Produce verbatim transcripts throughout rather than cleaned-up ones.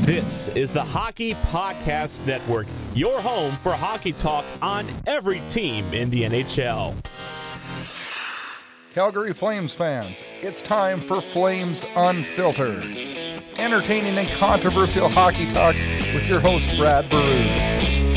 This is the Hockey Podcast Network, your home for hockey talk on every team in the N H L. Calgary Flames fans, it's time for Flames Unfiltered. Entertaining and controversial hockey talk with your host, Brad Baroud.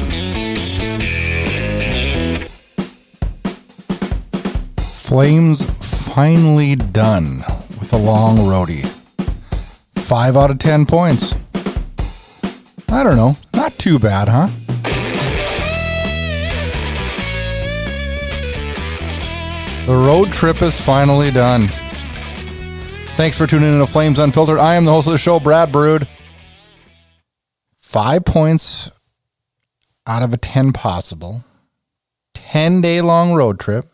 Flames finally done with a long roadie. Five out of ten points. I don't know, not too bad, huh? The road trip is finally done. Thanks for tuning in to Flames Unfiltered. I am the host of the show, Brad Baroud. Five points out of a ten possible. ten-day long road trip.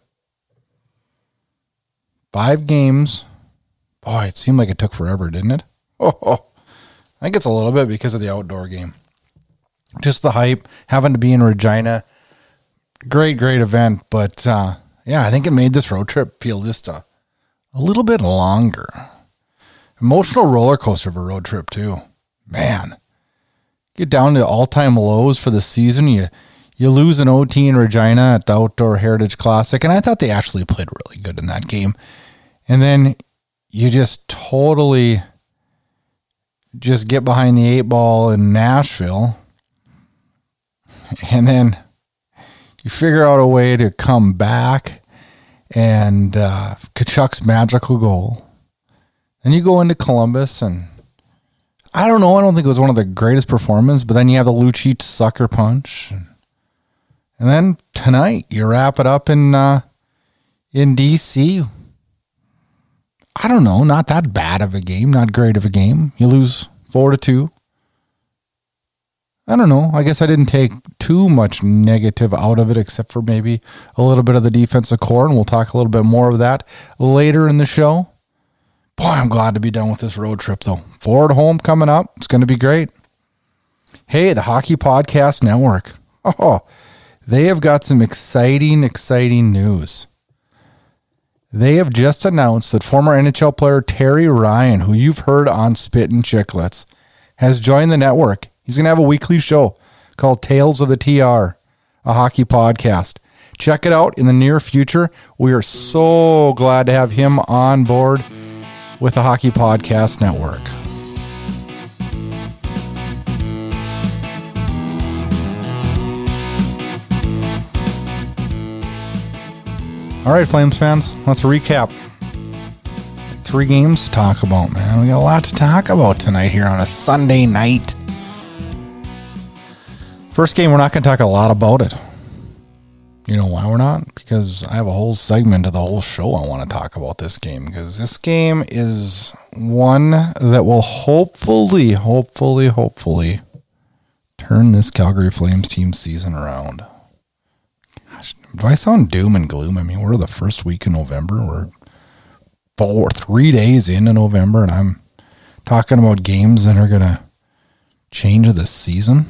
Five games. Boy, it seemed like it took forever, didn't it? Oh, oh. I think it's a little bit because of the outdoor game. Just the hype, having to be in Regina. Great, great event. But, uh, yeah, I think it made this road trip feel just a, a little bit longer. Emotional roller coaster of a road trip, too. Man. Get down to all-time lows for the season. You you lose an O T in Regina at the Outdoor Heritage Classic. And I thought they actually played really good in that game. And then you just totally just get behind the eight ball in Nashville. And then you figure out a way to come back, and uh, Tkachuk's magical goal. Then you go into Columbus, and I don't know, I don't think it was one of the greatest performances, but then you have the Lucic sucker punch. And, and then tonight, you wrap it up in uh, in D C. I don't know, not that bad of a game, not great of a game. You lose four to two. I don't know. I guess I didn't take too much negative out of it, except for maybe a little bit of the defensive core, and we'll talk a little bit more of that later in the show. Boy, I'm glad to be done with this road trip, though. Four at home coming up. It's going to be great. Hey, the Hockey Podcast Network. Oh, they have got some exciting, exciting news. They have just announced that former N H L player Terry Ryan, who you've heard on Spittin' Chicklets, has joined the network. He's going to have a weekly show called Tales of the T R, a hockey podcast. Check it out in the near future. We are so glad to have him on board with the Hockey Podcast Network. All right, Flames fans, let's recap. Three games to talk about, man. We got a lot to talk about tonight here on a Sunday night. First game, we're not going to talk a lot about it. You know why we're not? Because I have a whole segment of the whole show I want to talk about this game. Because this game is one that will hopefully, hopefully, hopefully turn this Calgary Flames team season around. Do I sound doom and gloom? I mean, we're the first week in November. We're four, three days into November, and I'm talking about games that are going to change the season.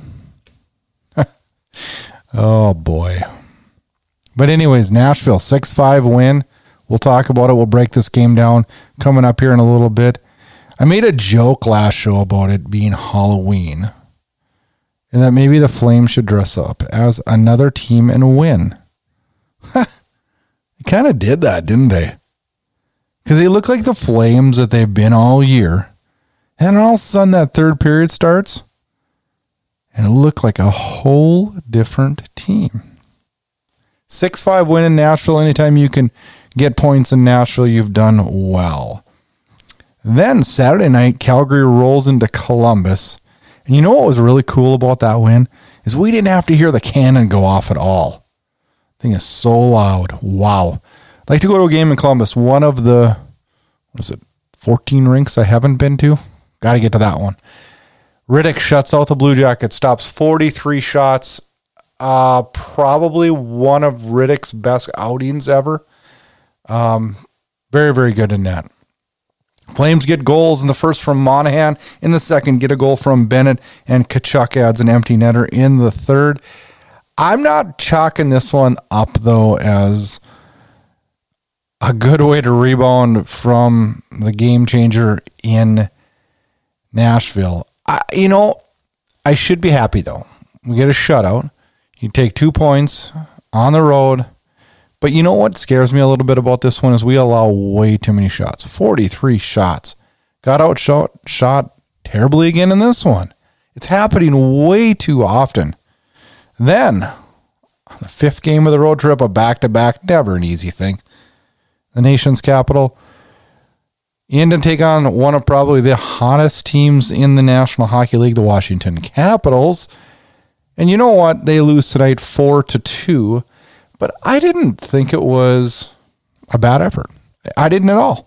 Oh, boy. But anyways, Nashville, six five win. We'll talk about it. We'll break this game down coming up here in a little bit. I made a joke last show about it being Halloween, and that maybe the Flames should dress up as another team and win. They kind of did that, didn't they? Because they look like the Flames that they've been all year. And all of a sudden that third period starts, and it looked like a whole different team. six five win in Nashville. Anytime you can get points in Nashville, you've done well. Then Saturday night, Calgary rolls into Columbus. And you know what was really cool about that win? Is we didn't have to hear the cannon go off at all. Thing is so loud. Wow. I'd like to go to a game in Columbus. One of the, what is it, fourteen rinks I haven't been to. Got to get to that one. Riddick shuts out the Blue Jackets, stops forty-three shots. Uh, probably one of Riddick's best outings ever. Um, very, very good in that. Flames get goals in the first from Monahan. In the second, get a goal from Bennett. And Tkachuk adds an empty netter in the third. I'm not chalking this one up, though, as a good way to rebound from the game changer in Nashville. I, you know, I should be happy, though. We get a shutout. You take two points on the road. But you know what scares me a little bit about this one is we allow way too many shots. forty-three shots. Got outshot shot terribly again in this one. It's happening way too often. Then, on the fifth game of the road trip, a back-to-back, never an easy thing. The nation's capital. And to take on one of probably the hottest teams in the National Hockey League, the Washington Capitals. And you know what? They lose tonight four to two. But I didn't think it was a bad effort. I didn't at all.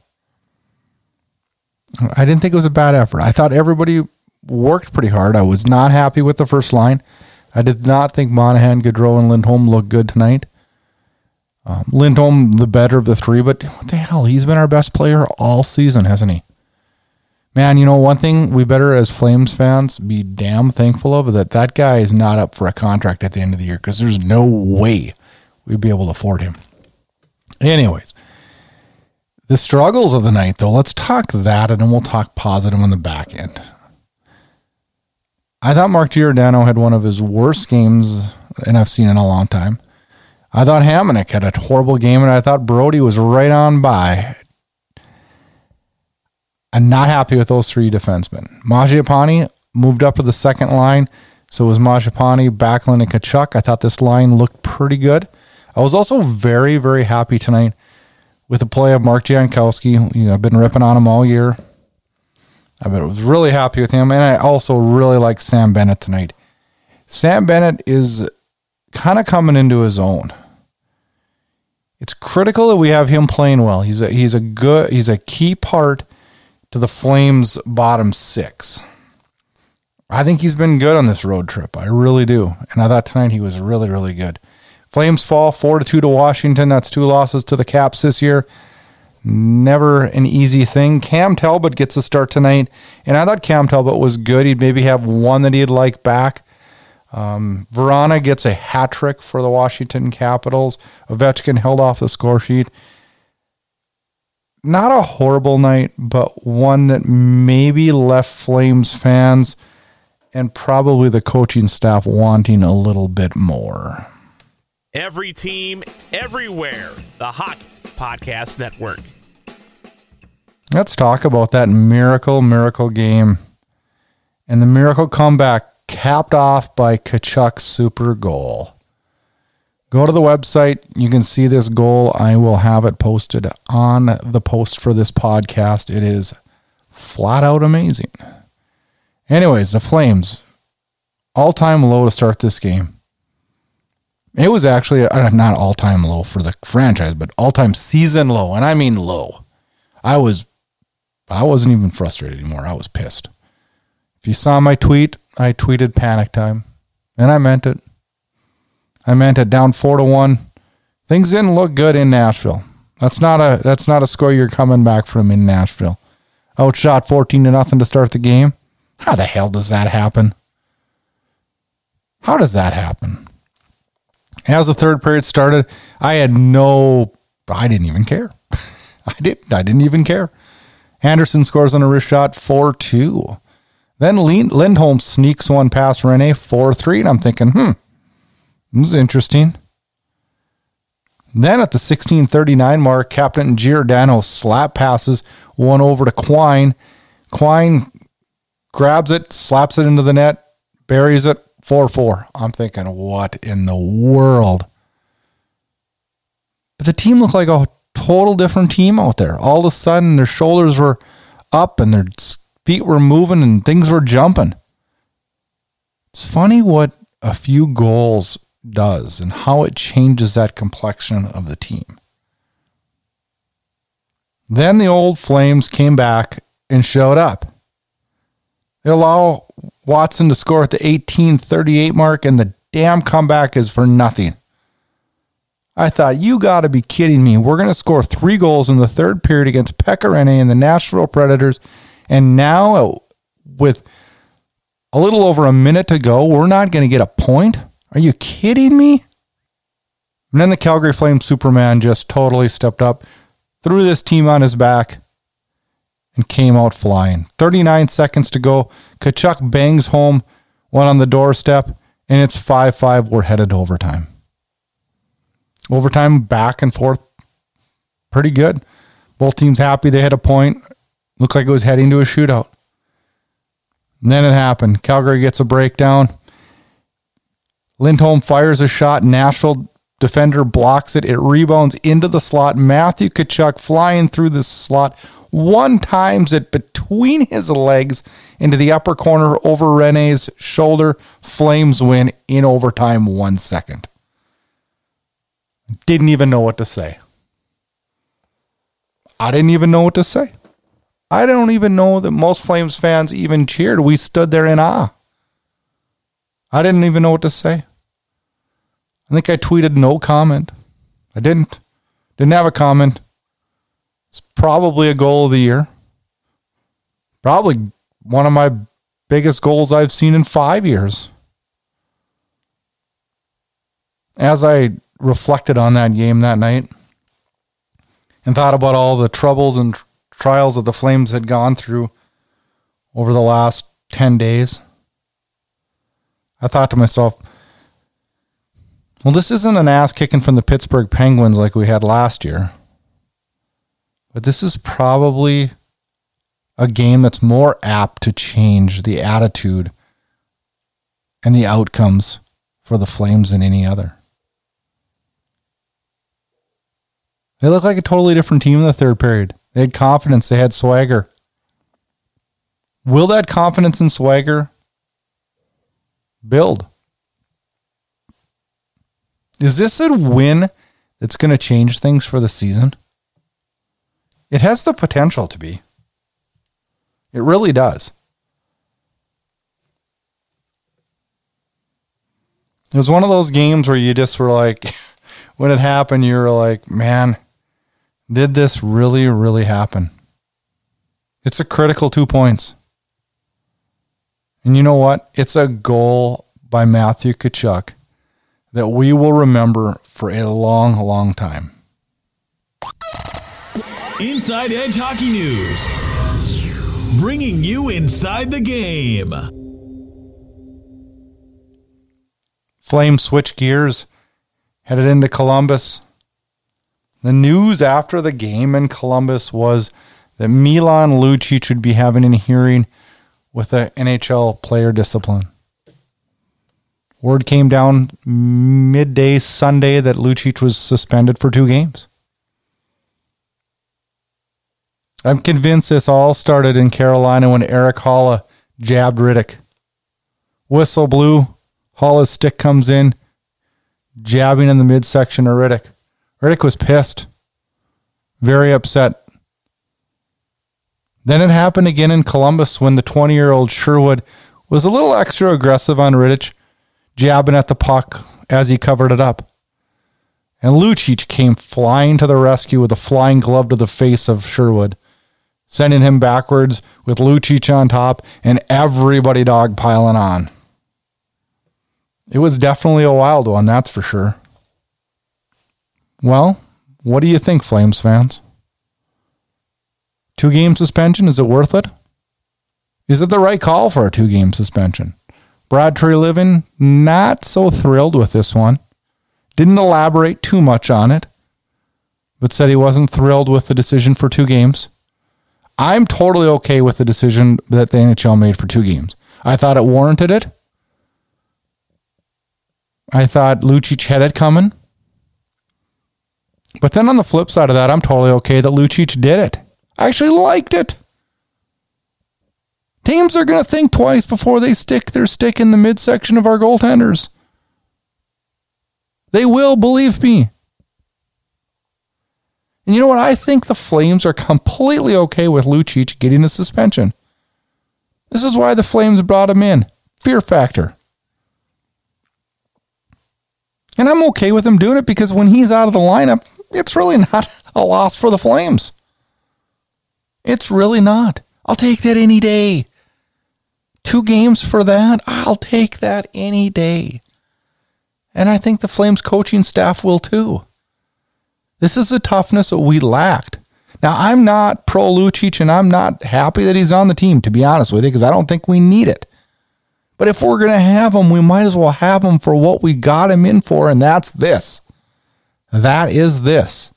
I didn't think it was a bad effort. I thought everybody worked pretty hard. I was not happy with the first line. I did not think Monahan, Gaudreau, and Lindholm looked good tonight. Um, Lindholm, the better of the three, but what the hell? He's been our best player all season, hasn't he? Man, you know, one thing we better as Flames fans be damn thankful of is that that guy is not up for a contract at the end of the year because there's no way we'd be able to afford him. Anyways, the struggles of the night, though, let's talk that, and then we'll talk positive on the back end. I thought Mark Giordano had one of his worst games, and I've seen in a long time. I thought Hamonic had a horrible game, and I thought Brody was right on by. I'm not happy with those three defensemen. Mangiapane moved up to the second line, so it was Mangiapane, Backlund, and Tkachuk. I thought this line looked pretty good. I was also very, very happy tonight with the play of Mark Jankowski. You know, I've been ripping on him all year. I was really happy with him, and I also really like Sam Bennett tonight. Sam Bennett is kind of coming into his own. It's critical that we have him playing well. He's a, he's a good, he's a key part to the Flames' bottom six. I think he's been good on this road trip. I really do, and I thought tonight he was really, really good. Flames fall four to two to Washington. That's two losses to the Caps this year. Never an easy thing. Cam Talbot gets a start tonight, and I thought Cam Talbot was good. He'd maybe have one that he'd like back. Um, Verana gets a hat trick for the Washington Capitals. Ovechkin held off the score sheet. Not a horrible night, but one that maybe left Flames fans and probably the coaching staff wanting a little bit more. Every team, everywhere. The Hockey Podcast Network. Let's talk about that miracle, miracle game. And the miracle comeback capped off by Tkachuk's super goal. Go to the website. You can see this goal. I will have it posted on the post for this podcast. It is flat out amazing. Anyways, the Flames, all-time low to start this game. It was actually uh, not all-time low for the franchise, but all-time season low, and I mean low. I was, I wasn't even frustrated anymore. I was pissed. If you saw my tweet, I tweeted panic time, and I meant it. I meant it. Down four to one. Things didn't look good in Nashville. That's not a that's not a score you're coming back from in Nashville. Outshot fourteen to nothing to start the game. How the hell does that happen? How does that happen? As the third period started, I had no, I didn't even care. I didn't, I didn't even care. Anderson scores on a wrist shot, four two. Then Lindholm sneaks one past Rene, four three, and I'm thinking, hmm, this is interesting. Then at the sixteen thirty-nine mark, Captain Giordano slap passes one over to Quine. Quine grabs it, slaps it into the net, buries it, four four. I'm thinking, what in the world? But the team looked like a total different team out there. All of a sudden, their shoulders were up and their feet were moving and things were jumping. It's funny what a few goals does and how it changes that complexion of the team. Then the old Flames came back and showed up. They allow Watson to score at the eighteen thirty-eight mark, and the damn comeback is for nothing. I thought, you got to be kidding me. We're going to score three goals in the third period against Pekka Rinne and the Nashville Predators, and now with a little over a minute to go, we're not going to get a point? Are you kidding me? And then the Calgary Flames Superman just totally stepped up, threw this team on his back, and came out flying. thirty-nine seconds to go. Tkachuk bangs home one on the doorstep, and it's five five. We're headed to overtime. Overtime, back and forth. Pretty good. Both teams happy they hit a point. Looked like it was heading to a shootout. And then it happened. Calgary gets a breakdown. Lindholm fires a shot. Nashville defender blocks it. It rebounds into the slot. Matthew Tkachuk flying through the slot. One times it between his legs into the upper corner over Rene's shoulder. Flames win in overtime, one second. Didn't even know what to say. I didn't even know what to say. I don't even know that most Flames fans even cheered. We stood there in awe. I didn't even know what to say. I think I tweeted no comment. I didn't. Didn't have a comment. It's probably a goal of the year. Probably one of my biggest goals I've seen in five years. As I reflected on that game that night and thought about all the troubles and trials that the Flames had gone through over the last ten days, I thought to myself, well, this isn't an ass kicking from the Pittsburgh Penguins like we had last year, but this is probably a game that's more apt to change the attitude and the outcomes for the Flames than any other. They look like a totally different team in the third period. They had confidence. They had swagger. Will that confidence and swagger build? Is this a win that's going to change things for the season? It has the potential to be. It really does. It was one of those games where you just were like, when it happened, you were like, man, did this really, really happen? It's a critical two points. And you know what? It's a goal by Matthew Tkachuk that we will remember for a long, long time. Inside Edge Hockey News. Bringing you inside the game. Flames switch gears, headed into Columbus. The news after the game in Columbus was that Milan Lucic would be having a hearing with the N H L player discipline. Word came down midday Sunday that Lucic was suspended for two games. I'm convinced this all started in Carolina when Eric Haula jabbed Riddick. Whistle blew. Haula's stick comes in, jabbing in the midsection of Riddick. Riddick was pissed. Very upset. Then it happened again in Columbus when the twenty-year-old Sherwood was a little extra aggressive on Riddick, jabbing at the puck as he covered it up. And Lucic came flying to the rescue with a flying glove to the face of Sherwood, sending him backwards with Lucic on top and everybody dogpiling on. It was definitely a wild one, that's for sure. Well, what do you think, Flames fans? Two-game suspension, is it worth it? Is it the right call for a two-game suspension? Brad Treliving, not so thrilled with this one. Didn't elaborate too much on it, but said he wasn't thrilled with the decision for two games. I'm totally okay with the decision that the N H L made for two games. I thought it warranted it. I thought Lucic had it coming. But then on the flip side of that, I'm totally okay that Lucic did it. I actually liked it. Teams are going to think twice before they stick their stick in the midsection of our goaltenders. They will, believe me. And you know what? I think the Flames are completely okay with Lucic getting a suspension. This is why the Flames brought him in. Fear factor. And I'm okay with him doing it because when he's out of the lineup, it's really not a loss for the Flames. It's really not. I'll take that any day. Two games for that, I'll take that any day. And I think the Flames coaching staff will too. This is the toughness that we lacked. Now, I'm not pro Lucic, and I'm not happy that he's on the team, to be honest with you, because I don't think we need it. But if we're going to have him, we might as well have him for what we got him in for, and that's this. That is this.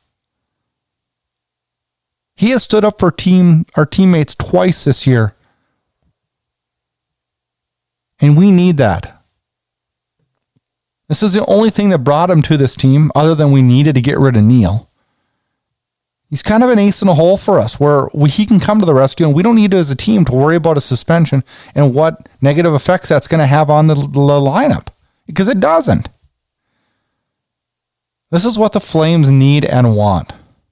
He has stood up for team our teammates twice this year. And we need that. This is the only thing that brought him to this team, other than we needed to get rid of Neil. He's kind of an ace in a hole for us, where we, he can come to the rescue, and we don't need to, as a team, to worry about a suspension and what negative effects that's going to have on the, the lineup, because it doesn't. This is what the Flames need and want.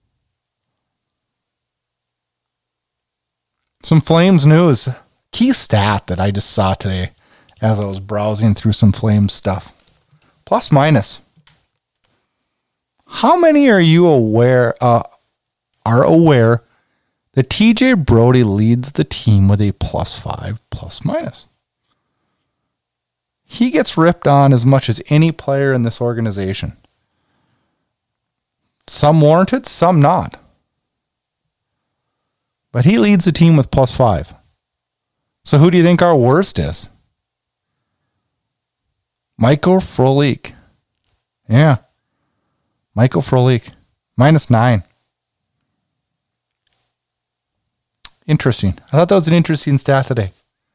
Some Flames news. Key stat that I just saw today as I was browsing through some Flames stuff. Plus minus. How many are you aware uh, are aware that T J Brodie leads the team with a plus five plus minus? He gets ripped on as much as any player in this organization. Some warranted, some not. But he leads the team with plus five. So who do you think our worst is? Michael Frolik. Yeah. Michael Frolik. Minus nine. Interesting. I thought that was an interesting stat today.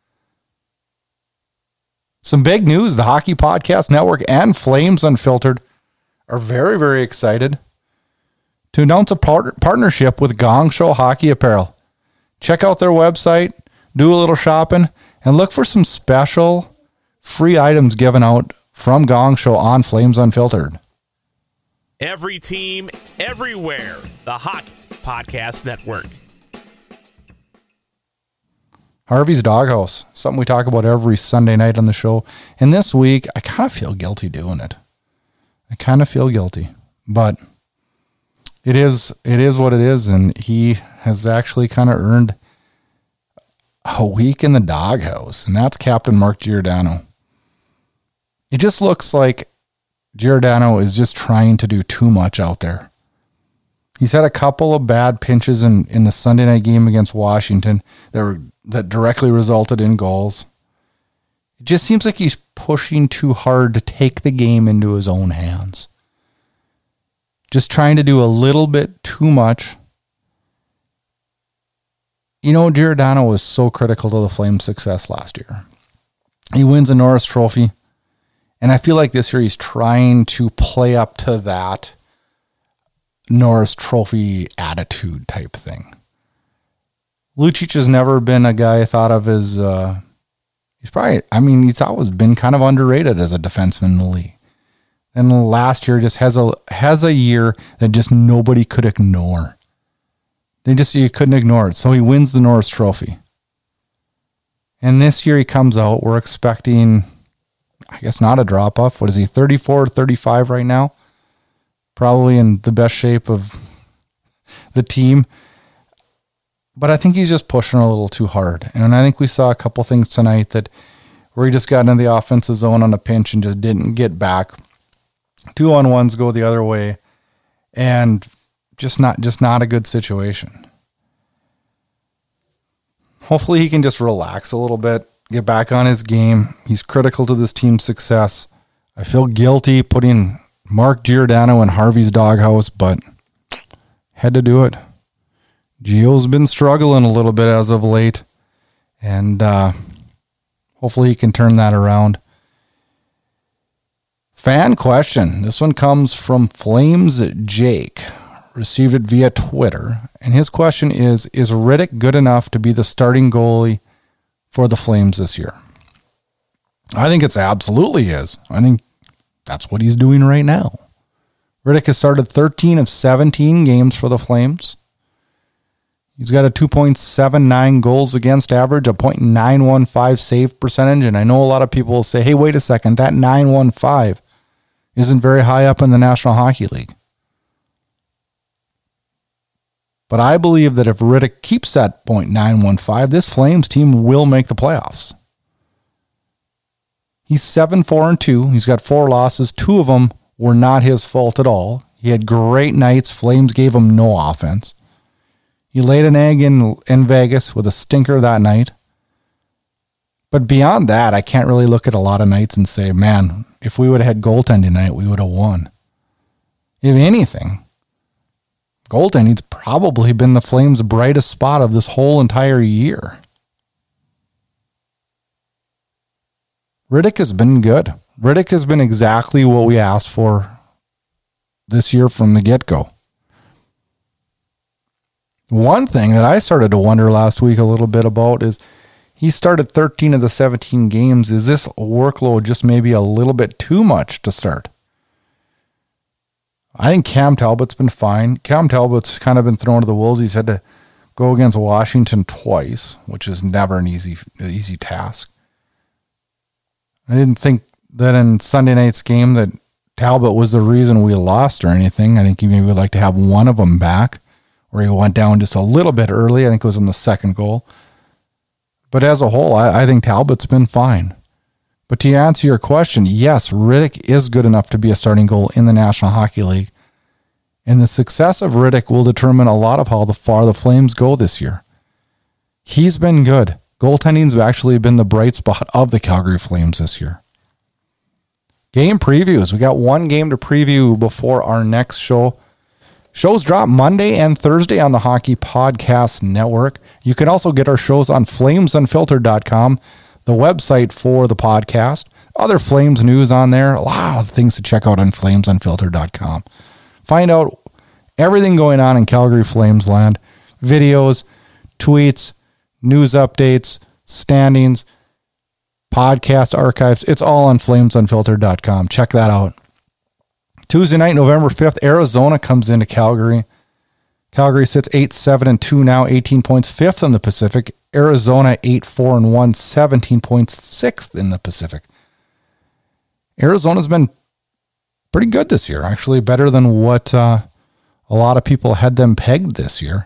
Some big news. The Hockey Podcast Network and Flames Unfiltered are very, very excited to announce a part- partnership with Gong Show Hockey Apparel. Check out their website, do a little shopping, and look for some special free items given out from Gong Show on Flames Unfiltered. Every team, everywhere. The Hockey Podcast Network. Harvey's Doghouse, something we talk about every Sunday night on the show. And this week, I kind of feel guilty doing it. I kind of feel guilty, but it is it is what it is, and he has actually kind of earned a week in the doghouse, and that's Captain Mark Giordano. It just looks like Giordano is just trying to do too much out there. He's had a couple of bad pinches in, in the Sunday night game against Washington that were, that directly resulted in goals. It just seems like he's pushing too hard to take the game into his own hands. Just trying to do a little bit too much. You know, Giordano was so critical to the Flames' success last year. He wins a Norris Trophy, and I feel like this year he's trying to play up to that Norris Trophy attitude type thing. Lucic has never been a guy I thought of as, uh, he's probably, I mean, he's always been kind of underrated as a defenseman in the league. And last year just has a has a year that just nobody could ignore. They just, you couldn't ignore it. So he wins the Norris Trophy. And this year he comes out, we're expecting, I guess not a drop off. What is he, thirty-four, thirty-five right now? Probably in the best shape of the team. But I think he's just pushing a little too hard. And I think we saw a couple things tonight that where he just got into the offensive zone on a pinch and just didn't get back. Two on ones go the other way, and just not just not a good situation. Hopefully he can just relax a little bit, get back on his game. He's critical to this team's success. I feel guilty putting Mark Giordano in Harvey's doghouse, but had to do it. Gio's been struggling a little bit as of late, and uh, hopefully he can turn that around. Fan question. This one comes from Flames Jake. Received it via Twitter. And his question is, is Rittich good enough to be the starting goalie for the Flames this year? I think it's absolutely is. I think that's what he's doing right now. Rittich has started thirteen of seventeen games for the Flames. He's got a two point seven nine goals against average, a point nine one five save percentage. And I know a lot of people will say, hey, wait a second, that nine one five isn't very high up in the National Hockey League. But I believe that if Rittich keeps that point nine one five, this Flames team will make the playoffs. He's seven four and two. He's got four losses. Two of them were not his fault at all. He had great nights. Flames gave him no offense. You laid an egg in, in Vegas with a stinker that night. But beyond that, I can't really look at a lot of nights and say, man, if we would have had goaltending tonight, we would have won. If anything, goaltending's probably been the Flames' brightest spot of this whole entire year. Rittich has been good. Rittich has been exactly what we asked for this year from the get-go. One thing that I started to wonder last week a little bit about is he started thirteen of the seventeen games. Is this workload just maybe a little bit too much to start? I think Cam Talbot's been fine. Cam Talbot's kind of been thrown to the wolves. He's had to go against Washington twice, which is never an easy easy task. I didn't think that in Sunday night's game that Talbot was the reason we lost or anything. I think he maybe would like to have one of them back, where he went down just a little bit early. I think it was in the second goal. But as a whole, I, I think Talbot's been fine. But to answer your question, yes, Rittich is good enough to be a starting goal in the National Hockey League. And the success of Rittich will determine a lot of how the far the Flames go this year. He's been good. Goaltending's actually been the bright spot of the Calgary Flames this year. Game previews. We got one game to preview before our next show. Shows drop Monday and Thursday on the Hockey Podcast Network. You can also get our shows on flames unfiltered dot com, the website for the podcast. Other Flames news on there. A lot of things to check out on flames unfiltered dot com. Find out everything going on in Calgary Flames land. Videos, tweets, news updates, standings, podcast archives. It's all on flames unfiltered dot com. Check that out. Tuesday night, November fifth, Arizona comes into Calgary. Calgary sits eight seven and two now, eighteen points, fifth in the Pacific. Arizona eight four and one, seventeen points, sixth in the Pacific. Arizona's been pretty good this year, actually better than what uh, a lot of people had them pegged this year.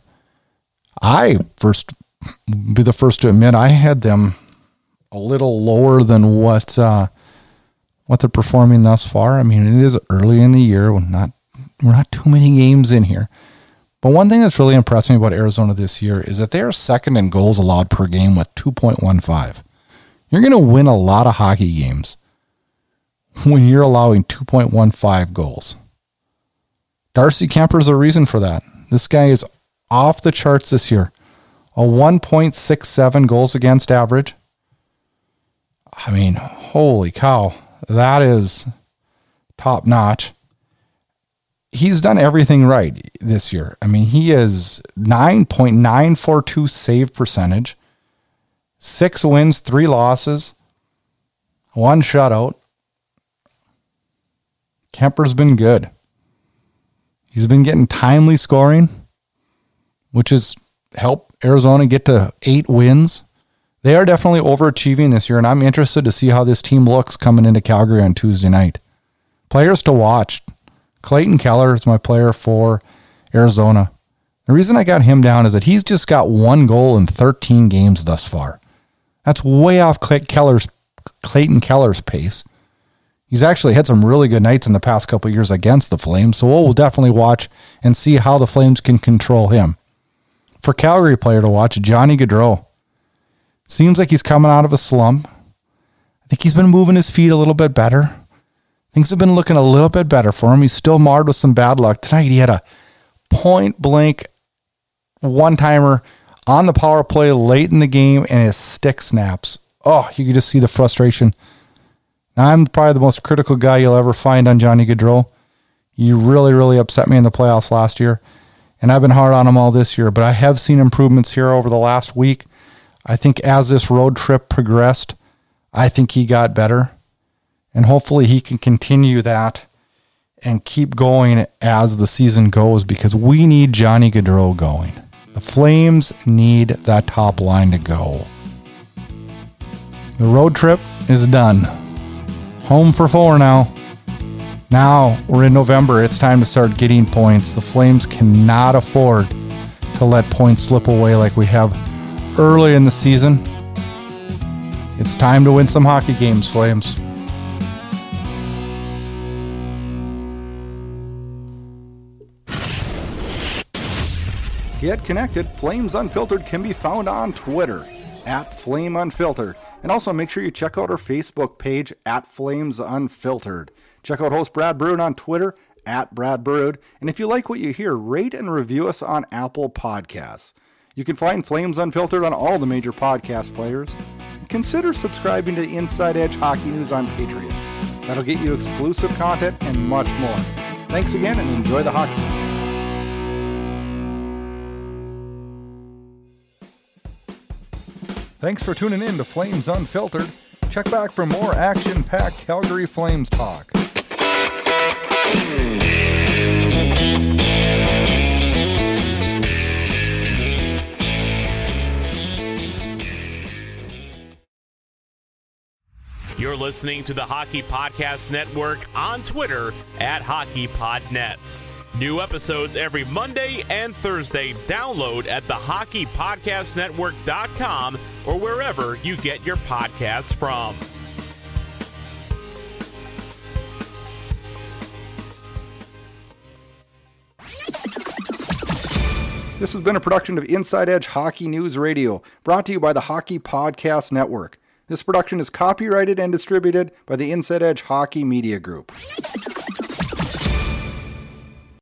I first be the first to admit I had them a little lower than what uh, what they're performing thus far. I mean, it is early in the year. We're not we're not too many games in here. But one thing that's really impressed me about Arizona this year is that they are second in goals allowed per game with two point one five. You're going to win a lot of hockey games when you're allowing two point one five goals. Darcy Kemper's a reason for that. This guy is off the charts this year. A one point six seven goals against average. I mean, holy cow. That is top notch. He's done everything right this year. I mean, he is nine point nine four two save percentage, six wins, three losses, one shutout. Kemper's been good. He's been getting timely scoring, which has helped Arizona get to eight wins. They are definitely overachieving this year, and I'm interested to see how this team looks coming into Calgary on Tuesday night. Players to watch. Clayton Keller is my player for Arizona. The reason I got him down is that he's just got one goal in thirteen games thus far. That's way off Clay Keller's, Clayton Keller's pace. He's actually had some really good nights in the past couple of years against the Flames, so we'll definitely watch and see how the Flames can control him. For Calgary player to watch, Johnny Gaudreau. Seems like he's coming out of a slump. I think he's been moving his feet a little bit better. Things have been looking a little bit better for him. He's still marred with some bad luck. Tonight he had a point-blank one-timer on the power play late in the game, and his stick snaps. Oh, you can just see the frustration. Now, I'm probably the most critical guy you'll ever find on Johnny Gaudreau. He really, really upset me in the playoffs last year, and I've been hard on him all this year, but I have seen improvements here over the last week. I think as this road trip progressed, I think he got better. And hopefully he can continue that and keep going as the season goes, because we need Johnny Gaudreau going. The Flames need that top line to go. The road trip is done. Home for four now. Now we're in November. It's time to start getting points. The Flames cannot afford to let points slip away like we have early in the season. It's time to win some hockey games, Flames. Get connected. Flames Unfiltered can be found on Twitter at Flame Unfiltered. And also make sure you check out our Facebook page at Flames Unfiltered. Check out host Brad Brood on Twitter at Brad Brood. And if you like what you hear, rate and review us on Apple Podcasts. You can find Flames Unfiltered on all the major podcast players. Consider subscribing to the Inside Edge Hockey News on Patreon. That'll get you exclusive content and much more. Thanks again and enjoy the hockey. Thanks for tuning in to Flames Unfiltered. Check back for more action-packed Calgary Flames talk. You're listening to the Hockey Podcast Network on Twitter at HockeyPodNet. New episodes every Monday and Thursday. Download at the hockey podcast network dot com or wherever you get your podcasts from. This has been a production of Inside Edge Hockey News Radio, brought to you by the Hockey Podcast Network. This production is copyrighted and distributed by the Inside Edge Hockey Media Group.